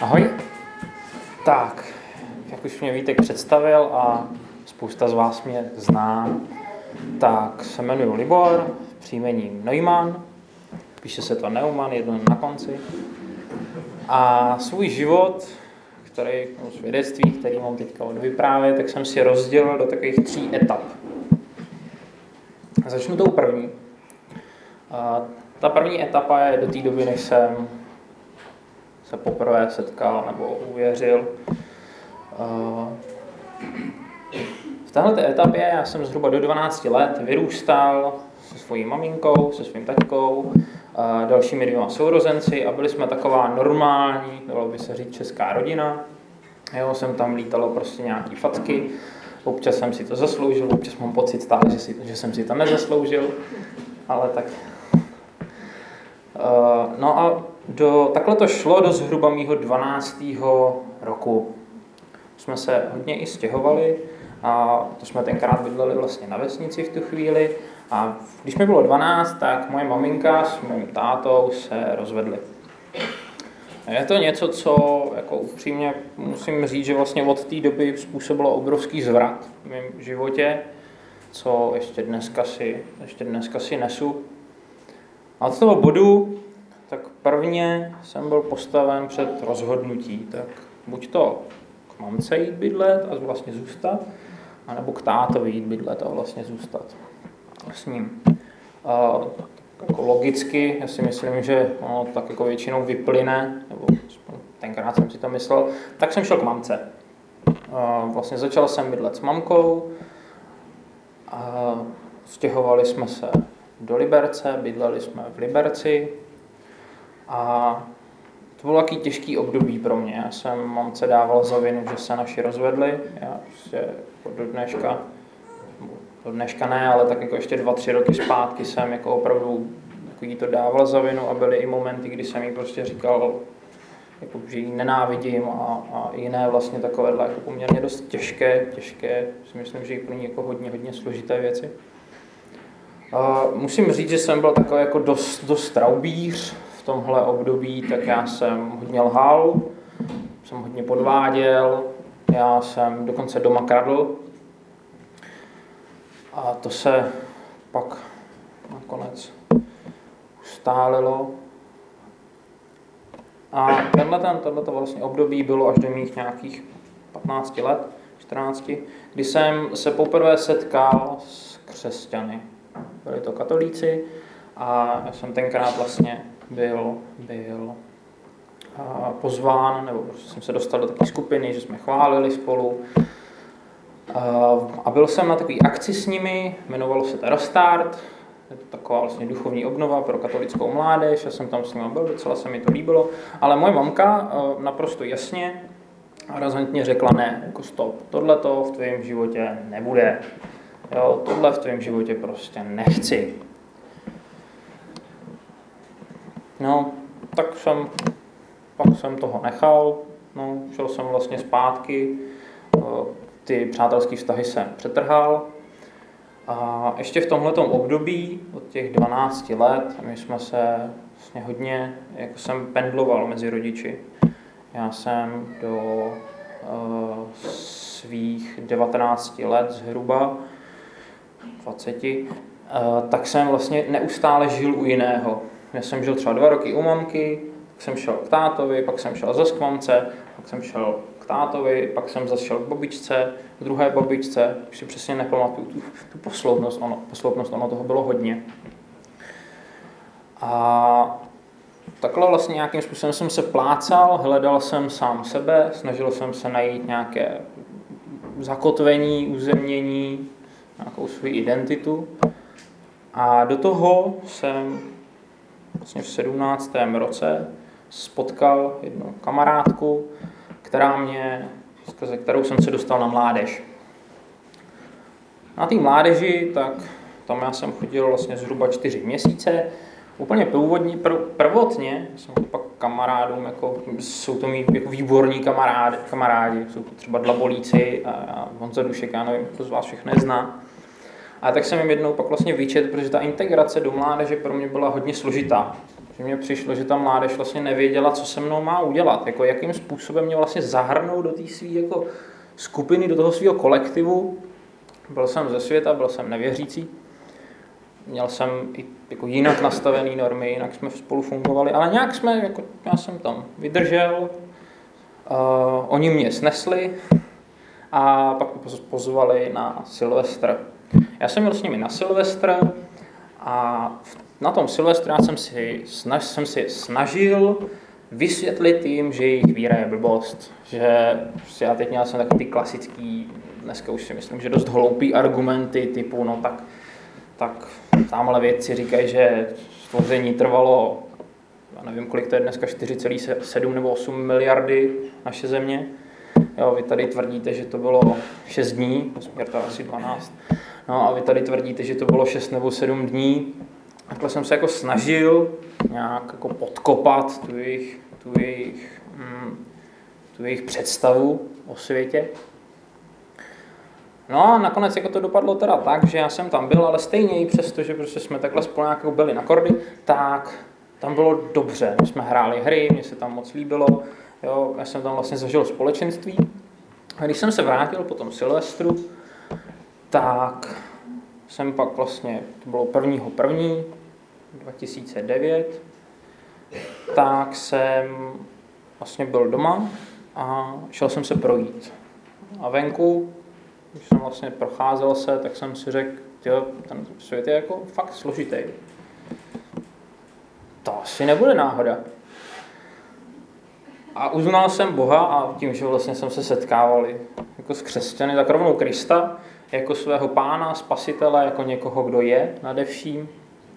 Ahoj. Tak, jak už mě Vítek představil a spousta z vás mě zná, tak se jmenuji Libor, příjmením Neumann, píše se to Neumann, jedno na konci. A svůj život, svědectví, který mám teďka odvyprávět, tak jsem si rozdělil do takových 3 etap. Začnu tou první. Ta první etapa je do té doby, než jsem se poprvé setkal nebo uvěřil. V této etapě já jsem zhruba do 12 let vyrůstal se svojí maminkou, se svým taťkou, dalšími 2 sourozenci a byli jsme taková normální, dalo by se říct, česká rodina. Jo, jsem tam lítalo prostě nějaký facky, občas jsem si to zasloužil, občas mám pocit stále, že jsem si to nezasloužil, ale tak. No a takhle to šlo do zhruba mýho 12. roku. Jsme se hodně i stěhovali a to jsme tenkrát bydleli vlastně na vesnici v tu chvíli. A když mi bylo 12, tak moje maminka s mým tátou se rozvedli. Je to něco, co jako upřímně musím říct, že vlastně od té doby způsobilo obrovský zvrat v mém životě, co ještě dneska si nesu. A od toho bodu, tak prvně jsem byl postaven před rozhodnutí, tak buď to k mamce jít bydlet a vlastně zůstat, anebo k tátovi jít bydlet a vlastně zůstat s ním. Jako logicky, já si myslím, že ono tak jako většinou vyplyne, nebo tenkrát jsem si to myslel, tak jsem šel k mamce. Vlastně začal jsem bydlet s mamkou, stěhovali jsme se do Liberce, bydleli jsme v Liberci a to bylo takový těžký období pro mě. Já jsem mamce dával za vinu, že se naši rozvedli. Já prostě do dneška ne, ale tak jako ještě 2-3 roky zpátky jsem jako opravdu jako jí to dával za vinu a byly i momenty, kdy jsem jí prostě říkal, jako, že ji nenávidím a jiné vlastně takovéhle jako poměrně dost těžké, si myslím, že jí pro ní jako hodně složité věci. Musím říct, že jsem byl takový jako dost traubíř v tomhle období, tak já jsem hodně lhal, jsem hodně podváděl, já jsem dokonce doma kradl a to se pak nakonec ustálilo. A tohleto vlastně období bylo až do mých nějakých 15 let, 14, kdy jsem se poprvé setkal s křesťany. Byli to katolíci a já jsem tenkrát vlastně byl pozván, nebo prostě jsem se dostal do takové skupiny, že jsme chválili spolu. A byl jsem na takové akci s nimi, jmenovalo se to Restart, je to taková vlastně duchovní obnova pro katolickou mládež, já jsem tam s nimi byl, docela se mi to líbilo, ale moje mamka naprosto jasně a razantně řekla ne, jako stop, tohleto v tvém životě nebude. Jo, tohle v tvém životě prostě nechci. No, pak jsem toho nechal, no, šel jsem vlastně zpátky, ty přátelské vztahy jsem přetrhal a ještě v tomhletom období od těch 12 let my jsme se vlastně hodně, jako jsem pendloval mezi rodiči. Já jsem do svých 19 let zhruba 20, tak jsem vlastně neustále žil u jiného. Já jsem žil třeba 2 roky u mamky, pak jsem šel k tátovi, pak jsem šel zase k mamce, pak jsem šel k tátovi, pak jsem zase šel k babičce, k druhé babičce, už si přesně nepamatuju tu posloupnost, ono toho bylo hodně. A takhle vlastně nějakým způsobem jsem se plácal, hledal jsem sám sebe, snažil jsem se najít nějaké zakotvení, uzemnění, nějakou svou identitu. A do toho jsem vlastně v 17. roce spotkal jednu kamarádku, skrze kterou jsem se dostal na mládež. Na té mládeži, tak tam já jsem chodil vlastně zhruba 4 měsíce. Úplně prvotně jsem pak kamarádům, jako, jsou to mý jako výborní kamarádi, jsou to třeba Dlabolíci a Honza Dušek, já nevím, kdo z vás všechno zná. A tak jsem jim jednou pak vlastně vyčet, protože ta integrace do mládeže pro mě byla hodně složitá. Že mně přišlo, že ta mládež vlastně nevěděla, co se mnou má udělat, jako jakým způsobem mě vlastně zahrnout do té své jako skupiny, do toho svého kolektivu. Byl jsem ze světa, byl jsem nevěřící, měl jsem i jako jinak nastavené normy, jinak jsme spolu fungovali, ale nějak jsme, jako, já jsem tam vydržel, oni mě snesli a pak pozvali na Silvestr. Já jsem byl s nimi na Silvestr a na tom Silvestru já jsem si snažil vysvětlit jim, že jejich víra je blbost. Že já teď měl jsem taky ty klasický, dneska už si myslím, že dost hloupý argumenty typu, no tak tamhle vědci říkají, že stvoření trvalo, já nevím, kolik to je dneska, 4,7 nebo 8 miliardy naše země. Jo, vy tady tvrdíte, že to bylo 6 dní, směr to asi 12. No a vy tady tvrdíte, že to bylo 6 nebo 7 dní. Takhle jsem se jako snažil nějak jako podkopat tu jejich představu o světě. No a nakonec jako to dopadlo teda tak, že já jsem tam byl, ale stejně i přesto, že prostě jsme takhle spolu nějak byli na kordy, tak tam bylo dobře. My jsme hráli hry, mně se tam moc líbilo, jo, já jsem tam vlastně zažil společenství. A když jsem se vrátil po tom Silvestru, tak jsem pak vlastně, to bylo 1.1.2009, tak jsem vlastně byl doma a šel jsem se projít. A venku, když jsem vlastně procházel se, tak jsem si řekl, jo, ten svět je jako fakt složitý. To asi nebude náhoda. A uznal jsem Boha a tím, že vlastně jsem se setkával jako s křesťany, tak rovnou Krista, jako svého pána, spasitele, jako někoho, kdo je nade vším.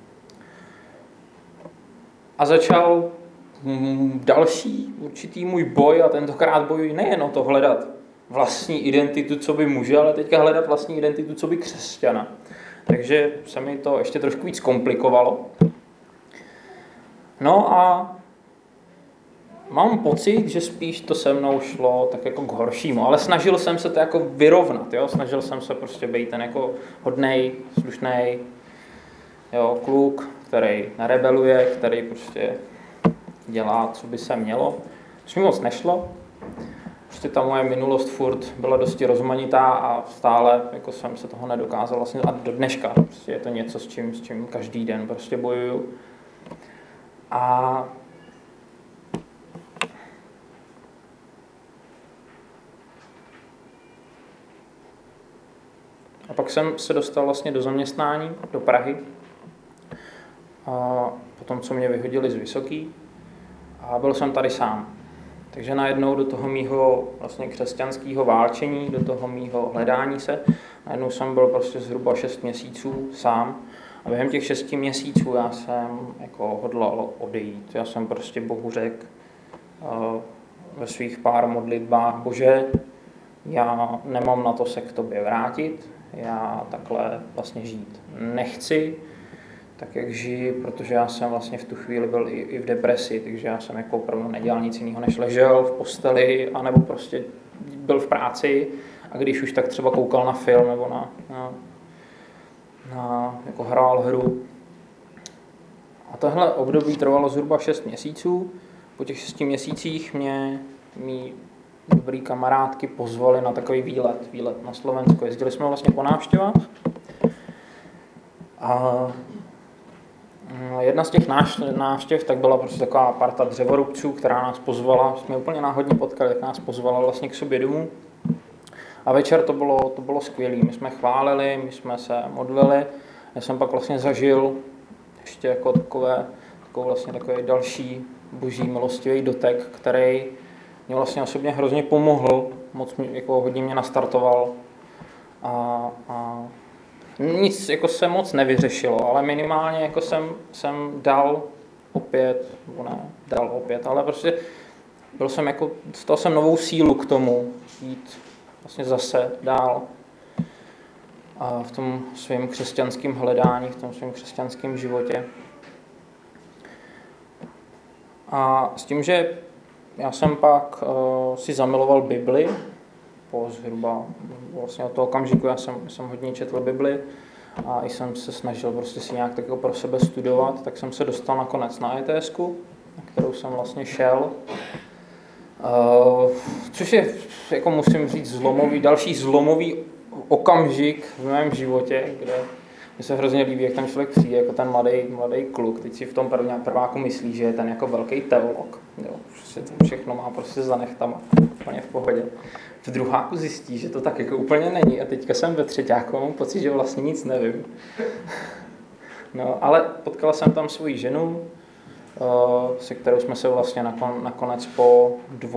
A začal další určitý můj boj a tentokrát bojuji nejen o to hledat vlastní identitu, co by muže, ale teďka hledat vlastní identitu, co by křesťana. Takže se mi to ještě trošku víc komplikovalo. No a mám pocit, že spíš to se mnou šlo tak jako k horšímu, ale snažil jsem se to jako vyrovnat, jo? Snažil jsem se prostě být ten jako hodnej, slušnej, jo, kluk, který nerebeluje, který prostě dělá, co by se mělo. Což mi moc nešlo. Prostě ta moje minulost furt byla dosti rozmanitá a stále jako jsem se toho nedokázal vlastně a do dneška. Prostě je to něco, s čím každý den prostě bojuju. A pak jsem se dostal vlastně do zaměstnání, do Prahy. A potom, co mě vyhodili z Vysoký. A byl jsem tady sám. Takže najednou do toho mýho vlastně křesťanského válčení, do toho mýho hledání se, najednou jsem byl prostě zhruba 6 měsíců sám. A během těch 6 měsíců já jsem jako hodlal odejít. Já jsem prostě Bohu řekl ve svých pár modlitbách, Bože, já nemám na to se k tobě vrátit, já takhle vlastně žít nechci, tak jak žiji, protože já jsem vlastně v tu chvíli byl i v depresi, takže já jsem jako opravdu nedělal nic jiného, než ležel v posteli, anebo prostě byl v práci a když už tak třeba koukal na film nebo jako hrál hru. A tohle období trvalo zhruba 6 měsíců. Po těch 6 měsících mě mý dobrý kamarádky pozvali na takový výlet na Slovensko. Jezdili jsme vlastně po návštěvách. A jedna z těch návštěv tak byla prostě taková parta dřevorubců, která nás pozvala, jsme úplně náhodně potkali, tak nás pozvala vlastně k sobě domů. A večer to bylo skvělé. My jsme chválili, my jsme se modlili. Já jsem pak vlastně zažil ještě jako takový další boží milostivý dotek, který mě vlastně osobně hrozně pomohl, jako hodně mě nastartoval. A nic jako se moc nevyřešilo, ale minimálně jako jsem dal opět, ale prostě dostal jsem novou sílu k tomu jít vlastně zase dál a v tom svém křesťanském hledání, v tom svém křesťanském životě. A s tím, že já jsem pak si zamiloval Bibli, po zhruba vlastně od toho okamžiku já jsem hodně četl Bibli a i jsem se snažil prostě si nějak tak jako pro sebe studovat, tak jsem se dostal nakonec na ETSku, na kterou jsem vlastně šel. Což je, jako musím říct, další zlomový okamžik v mém životě, kde mně se hrozně líbí, jak ten člověk přijde, jako ten mladý kluk, teď si v tom prváku myslí, že je ten jako velký teolog, jo, že to všechno má prostě za nechtama, úplně v pohodě. V druháku zjistí, že to tak jako úplně není a teďka jsem ve třeťáku, mám pocit, že vlastně nic nevím. No, ale potkal jsem tam svoji ženu, se kterou jsme se vlastně nakonec po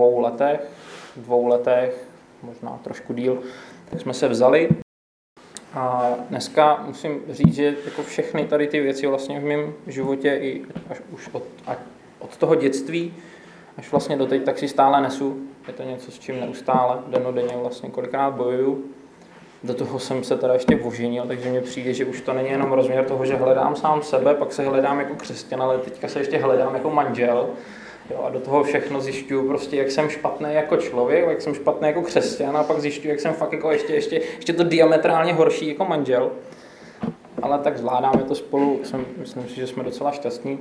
2 letech, možná trošku díl, tak jsme se vzali. A dneska musím říct, že jako všechny tady ty věci vlastně v mém životě i až už od toho dětství až vlastně doteď, tak si stále nesu. Je to něco, s čím neustále dennodenně vlastně kolikrát bojuju. Do toho jsem se teda ještě oženil, takže mně přijde, že už to není jenom rozměr toho, že hledám sám sebe, pak se hledám jako křesťan, ale teďka se ještě hledám jako manžel. Jo, a do toho všechno zjišťuju prostě, jak jsem špatný jako člověk, jak jsem špatný jako křesťan a pak zjišťuju, jak jsem fakt jako ještě to diametrálně horší jako manžel. Ale tak zvládáme to spolu, myslím si, že jsme docela šťastní.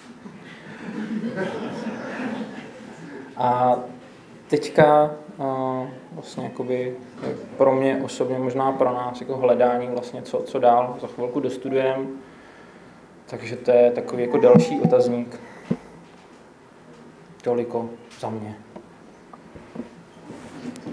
A teďka vlastně jakoby pro mě osobně, možná pro nás, jako hledání vlastně co dál, za chvilku dostudujeme. Takže to je takový jako další otazník. Toliko za mě.